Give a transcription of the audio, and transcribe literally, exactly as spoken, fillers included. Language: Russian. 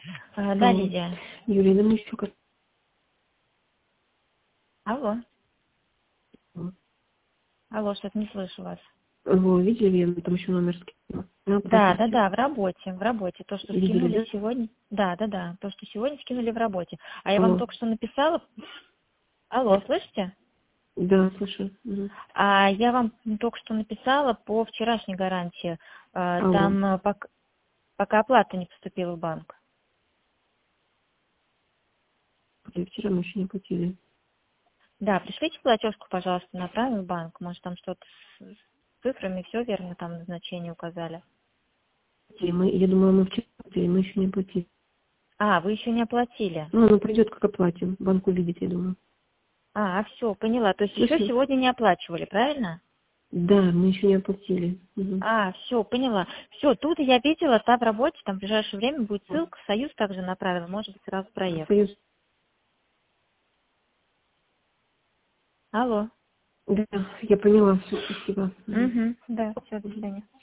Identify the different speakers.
Speaker 1: А, да,
Speaker 2: Алло.
Speaker 1: Лидия.
Speaker 2: Юлия, да мы еще как...
Speaker 1: Алло. Алло, что-то не слышу вас.
Speaker 2: Вы видели, я там еще номер скинула. На
Speaker 1: Да, да,
Speaker 2: пропуске.
Speaker 1: да, в работе, в работе. То, что
Speaker 2: Видели,
Speaker 1: скинули
Speaker 2: да?
Speaker 1: сегодня. Да, да, да. То, что сегодня скинули в работе. А я вам
Speaker 2: Алло.
Speaker 1: только что написала. Алло, слышите?
Speaker 2: Да, слышу. Угу.
Speaker 1: А я вам только что написала по вчерашней гарантии. А,
Speaker 2: Алло.
Speaker 1: Там а, пок- пока оплата не поступила в банк.
Speaker 2: Я вчера мы еще не платили.
Speaker 1: Да, пришлите платежку, пожалуйста, на правильный банк. Может, там что-то с с цифрами, все верно, там назначение указали.
Speaker 2: И мы, я думала, мы вчера платили, мы еще не платили.
Speaker 1: А, вы еще не оплатили.
Speaker 2: Ну, оно придет, как оплатим. Банк увидит, я думаю.
Speaker 1: А, все, поняла. То есть еще
Speaker 2: Слышно?
Speaker 1: сегодня не оплачивали, правильно?
Speaker 2: Да, мы еще не оплатили. Угу.
Speaker 1: А, все, поняла. Все, тут я видела, та в работе, там в ближайшее время будет ссылка, Союз также направила, может быть, сразу проехать.
Speaker 2: Союз.
Speaker 1: Алло.
Speaker 2: Да, я поняла, все, спасибо. Угу.
Speaker 1: Угу, да, все, до свидания.